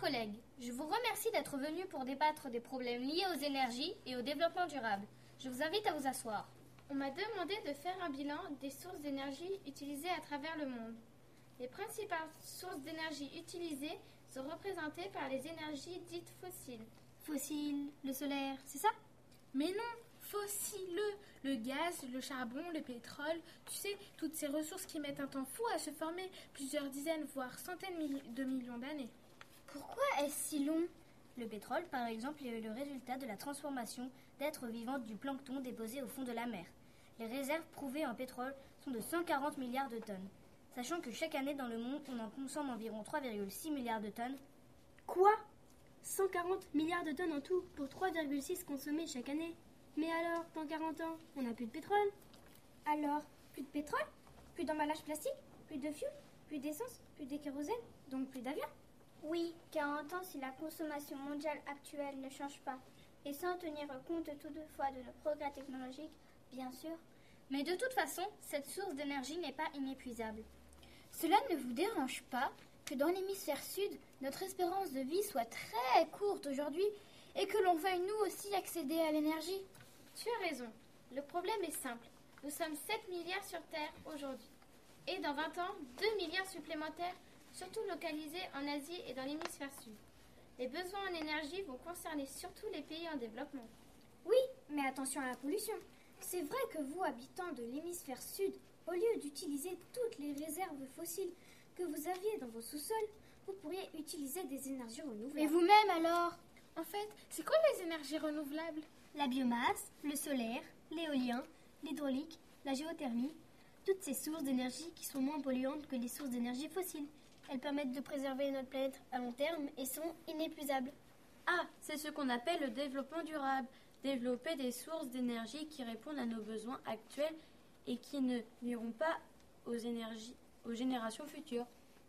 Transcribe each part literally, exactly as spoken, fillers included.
collègues, je vous remercie d'être venus pour débattre des problèmes liés aux énergies et au développement durable. Je vous invite à vous asseoir. On m'a demandé de faire un bilan des sources d'énergie utilisées à travers le monde. Les principales sources d'énergie utilisées sont représentées par les énergies dites fossiles. Fossiles, le solaire, c'est ça? Mais non, fossiles, le gaz, le charbon, le pétrole, tu sais, toutes ces ressources qui mettent un temps fou à se former, plusieurs dizaines, voire centaines de millions d'années. Pourquoi est-ce si long? Le pétrole, par exemple, est le résultat de la transformation d'êtres vivants du plancton déposé au fond de la mer. Les réserves prouvées en pétrole sont de cent quarante milliards de tonnes. Sachant que chaque année dans le monde, on en consomme environ trois virgule six milliards de tonnes. Quoi? cent quarante milliards de tonnes en tout pour trois virgule six consommés chaque année. Mais alors, dans quarante ans, on n'a plus de pétrole? Alors, plus de pétrole? Plus d'emballage plastique? Plus de fuel? Plus d'essence? Plus de kérosène? Donc plus d'avions? Oui, quarante ans si la consommation mondiale actuelle ne change pas. Et sans tenir compte toutefois de nos progrès technologiques, bien sûr. Mais de toute façon, cette source d'énergie n'est pas inépuisable. Cela ne vous dérange pas que dans l'hémisphère sud, notre espérance de vie soit très courte aujourd'hui et que l'on veuille nous aussi accéder à l'énergie? Tu as raison. Le problème est simple. Nous sommes sept milliards sur Terre aujourd'hui. Et dans vingt ans, deux milliards supplémentaires, surtout localisés en Asie et dans l'hémisphère sud. Les besoins en énergie vont concerner surtout les pays en développement. Oui, mais attention à la pollution. C'est vrai que vous, habitants de l'hémisphère sud, au lieu d'utiliser toutes les réserves fossiles que vous aviez dans vos sous-sols, vous pourriez utiliser des énergies renouvelables. Et vous-même alors? En fait, c'est quoi les énergies renouvelables? La biomasse, le solaire, l'éolien, l'hydraulique, la géothermie, toutes ces sources d'énergie qui sont moins polluantes que les sources d'énergie fossiles. Elles permettent de préserver notre planète à long terme et sont inépuisables. Ah, c'est ce qu'on appelle le développement durable. Développer des sources d'énergie qui répondent à nos besoins actuels et qui ne nuiront pas aux, énergies, aux générations futures.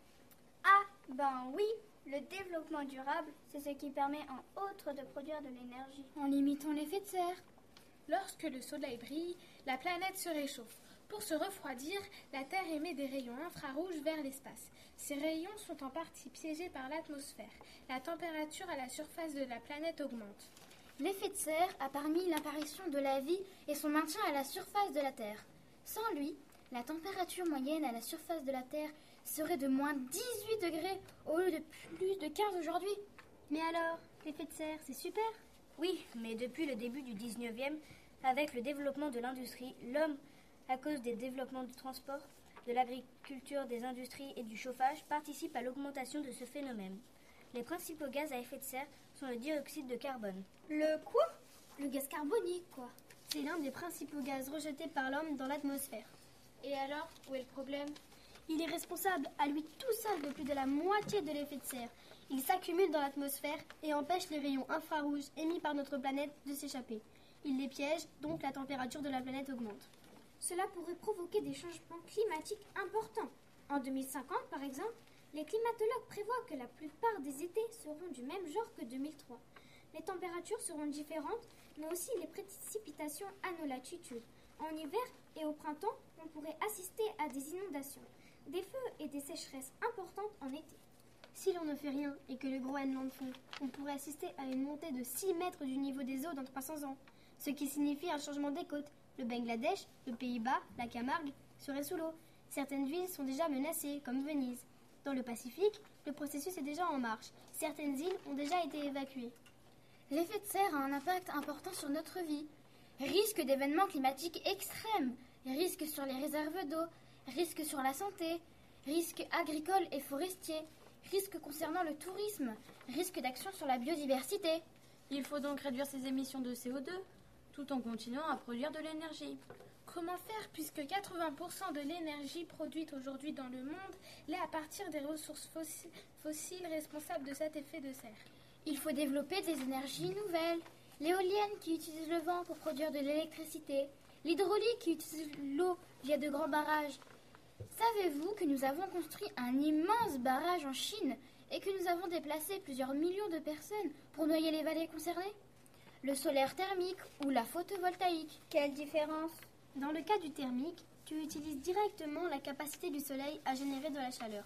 Ah, ben oui, le développement durable, c'est ce qui permet en outre de produire de l'énergie. En limitant l'effet de serre. Lorsque le soleil brille, la planète se réchauffe. Pour se refroidir, la Terre émet des rayons infrarouges vers l'espace. Ces rayons sont en partie piégés par l'atmosphère. La température à la surface de la planète augmente. L'effet de serre a permis l'apparition de la vie et son maintien à la surface de la Terre. Sans lui, la température moyenne à la surface de la Terre serait de moins dix-huit degrés au lieu de plus de quinze aujourd'hui. Mais alors, l'effet de serre, c'est super? Oui, mais depuis le début du dix-neuvième, avec le développement de l'industrie, l'homme, à cause des développements du transport, de l'agriculture, des industries et du chauffage, participe à l'augmentation de ce phénomène. Les principaux gaz à effet de serre sont le dioxyde de carbone. Le quoi? Le gaz carbonique, quoi. C'est l'un des principaux gaz rejetés par l'homme dans l'atmosphère. Et alors, où est le problème? Il est responsable à lui tout seul de plus de la moitié de l'effet de serre. Il s'accumule dans l'atmosphère et empêche les rayons infrarouges émis par notre planète de s'échapper. Il les piège, donc la température de la planète augmente. Cela pourrait provoquer des changements climatiques importants. En deux mille cinquante, par exemple, les climatologues prévoient que la plupart des étés seront du même genre que deux mille trois. Les températures seront différentes, mais aussi les précipitations à nos latitudes. En hiver et au printemps, on pourrait assister à des inondations, des feux et des sécheresses importantes en été. Si l'on ne fait rien et que le Groenland fond, on pourrait assister à une montée de six mètres du niveau des eaux dans trois cents ans, ce qui signifie un changement des côtes. Le Bangladesh, le Pays-Bas, la Camargue seraient sous l'eau. Certaines villes sont déjà menacées, comme Venise. Dans le Pacifique, le processus est déjà en marche. Certaines îles ont déjà été évacuées. L'effet de serre a un impact important sur notre vie. Risque d'événements climatiques extrêmes, risque sur les réserves d'eau, risque sur la santé, risque agricole et forestier, risque concernant le tourisme, risque d'action sur la biodiversité. Il faut donc réduire ces émissions de C O deux, tout en continuant à produire de l'énergie. Comment faire puisque quatre-vingts pour cent de l'énergie produite aujourd'hui dans le monde l'est à partir des ressources fossi- fossiles responsables de cet effet de serre? Il faut développer des énergies nouvelles. L'éolienne qui utilise le vent pour produire de l'électricité, l'hydraulique qui utilise l'eau via de grands barrages. Savez-vous que nous avons construit un immense barrage en Chine et que nous avons déplacé plusieurs millions de personnes pour noyer les vallées concernées? Le solaire thermique ou la photovoltaïque. Quelle différence? Dans le cas du thermique, tu utilises directement la capacité du soleil à générer de la chaleur.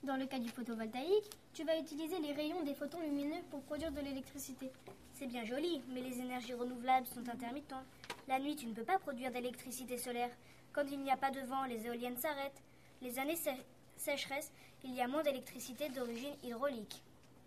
Dans le cas du photovoltaïque, tu vas utiliser les rayons des photons lumineux pour produire de l'électricité. C'est bien joli, mais les énergies renouvelables sont intermittentes. La nuit, tu ne peux pas produire d'électricité solaire. Quand il n'y a pas de vent, les éoliennes s'arrêtent. Les années sé- sécheresse, il y a moins d'électricité d'origine hydraulique.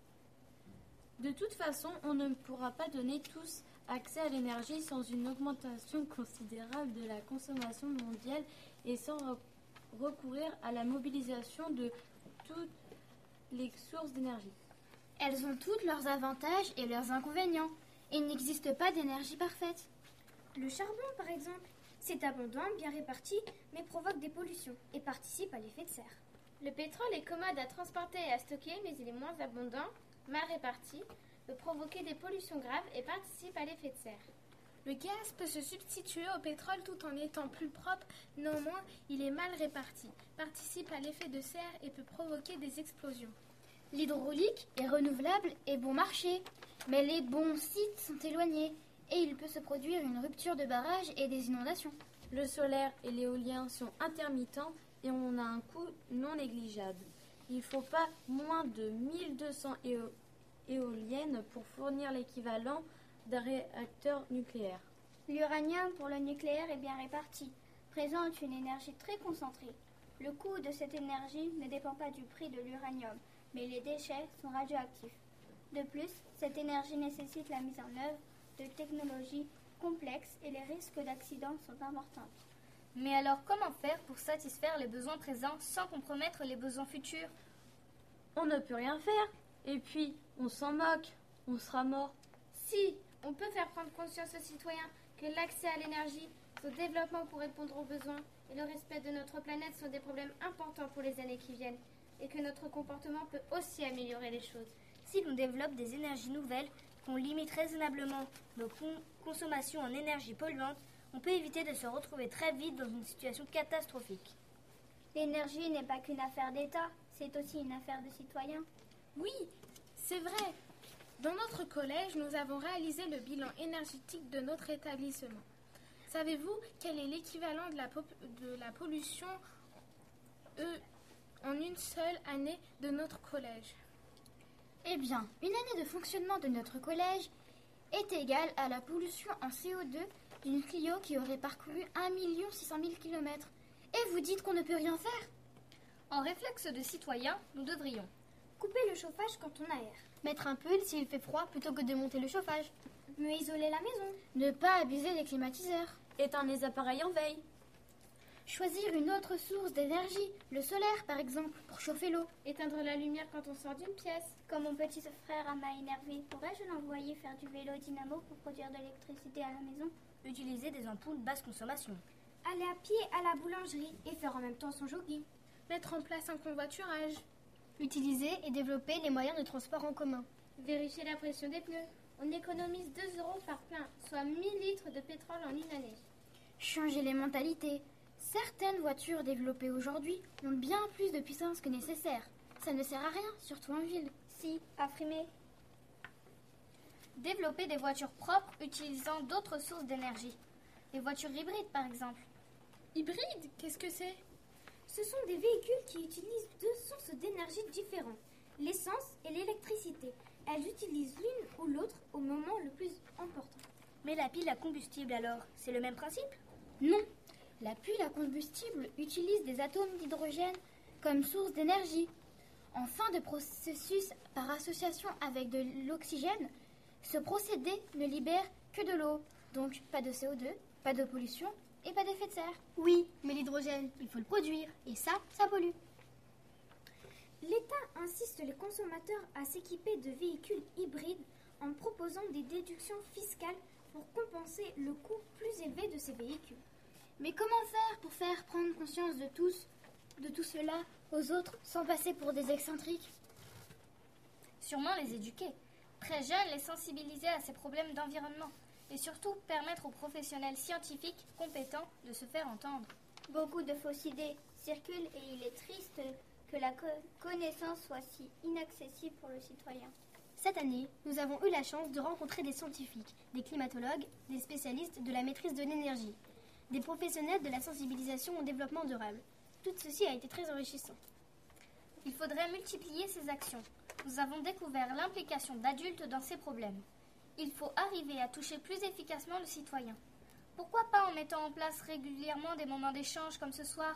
De toute façon, on ne pourra pas donner tous accès à l'énergie sans une augmentation considérable de la consommation mondiale et sans re- recourir à la mobilisation de toutes les sources d'énergie. Elles ont toutes leurs avantages et leurs inconvénients. Il n'existe pas d'énergie parfaite. Le charbon, par exemple, c'est abondant, bien réparti, mais provoque des pollutions et participe à l'effet de serre. Le pétrole est commode à transporter et à stocker, mais il est moins abondant, mal réparti, peut provoquer des pollutions graves et participe à l'effet de serre. Le gaz peut se substituer au pétrole tout en étant plus propre, néanmoins il est mal réparti, participe à l'effet de serre et peut provoquer des explosions. L'hydraulique est renouvelable et bon marché, mais les bons sites sont éloignés et il peut se produire une rupture de barrage et des inondations. Le solaire et l'éolien sont intermittents et on a un coût non négligeable. Il ne faut pas moins de mille deux cents éo- éoliennes pour fournir l'équivalent d'un réacteur nucléaire. L'uranium pour le nucléaire est bien réparti, présente une énergie très concentrée. Le coût de cette énergie ne dépend pas du prix de l'uranium, mais les déchets sont radioactifs. De plus, cette énergie nécessite la mise en œuvre de technologies complexes et les risques d'accident sont importants. Mais alors, comment faire pour satisfaire les besoins présents sans compromettre les besoins futurs? On ne peut rien faire. Et puis, on s'en moque. On sera mort. Si, on peut faire prendre conscience aux citoyens que l'accès à l'énergie, son développement pour répondre aux besoins et le respect de notre planète sont des problèmes importants pour les années qui viennent et que notre comportement peut aussi améliorer les choses. Si l'on développe des énergies nouvelles, qu'on limite raisonnablement nos con- consommations en énergie polluante, on peut éviter de se retrouver très vite dans une situation catastrophique. L'énergie n'est pas qu'une affaire d'État, c'est aussi une affaire de citoyens. Oui, c'est vrai. Dans notre collège, nous avons réalisé le bilan énergétique de notre établissement. Savez-vous quel est l'équivalent de la, pop- de la pollution euh, en une seule année de notre collège? Eh bien, une année de fonctionnement de notre collège est égale à la pollution en C O deux d'une Clio qui aurait parcouru un million six cent mille kilomètres. Et vous dites qu'on ne peut rien faire? En réflexe de citoyen, nous devrions Couper le chauffage quand on aère. Mettre un pull s'il fait froid plutôt que de monter le chauffage. Mieux isoler la maison. Ne pas abuser des climatiseurs. Éteindre les appareils en veille. Choisir une autre source d'énergie, le solaire par exemple, pour chauffer l'eau. Éteindre la lumière quand on sort d'une pièce. Comme mon petit frère m'a énervé, pourrais-je l'envoyer faire du vélo dynamo pour produire de l'électricité à la maison? Utiliser des ampoules basse consommation. Aller à pied à la boulangerie et faire en même temps son jogging. Mettre en place un convoiturage. Utiliser et développer les moyens de transport en commun. Vérifier la pression des pneus. On économise deux euros par plein, soit mille litres de pétrole en une année. Changer les mentalités. Certaines voitures développées aujourd'hui ont bien plus de puissance que nécessaire. Ça ne sert à rien, surtout en ville. Si, à frimer. développer des voitures propres utilisant d'autres sources d'énergie. Les voitures hybrides, par exemple. Hybride, qu'est-ce que c'est? Ce sont des véhicules qui utilisent deux sources d'énergie différentes, l'essence et l'électricité. Elles utilisent l'une ou l'autre au moment le plus important. Mais la pile à combustible alors, c'est le même principe? Non. La pile à combustible utilise des atomes d'hydrogène comme source d'énergie. En fin de processus par association avec de l'oxygène, ce procédé ne libère que de l'eau. Donc pas de C O deux, pas de pollution et pas d'effet de serre. Oui, mais l'hydrogène, il faut le produire. Et ça, ça pollue. L'État insiste les consommateurs à s'équiper de véhicules hybrides en proposant des déductions fiscales pour compenser le coût plus élevé de ces véhicules. Mais comment faire pour faire prendre conscience de tous, de tout cela aux autres sans passer pour des excentriques? Sûrement les éduquer. Très jeunes, les sensibiliser à ces problèmes d'environnement. Et surtout permettre aux professionnels scientifiques compétents de se faire entendre. Beaucoup de fausses idées circulent et il est triste que la co- connaissance soit si inaccessible pour le citoyen. Cette année, nous avons eu la chance de rencontrer des scientifiques, des climatologues, des spécialistes de la maîtrise de l'énergie, des professionnels de la sensibilisation au développement durable. Tout ceci a été très enrichissant. Il faudrait multiplier ces actions. Nous avons découvert l'implication d'adultes dans ces problèmes. Il faut arriver à toucher plus efficacement le citoyen. Pourquoi pas en mettant en place régulièrement des moments d'échange comme ce soir ?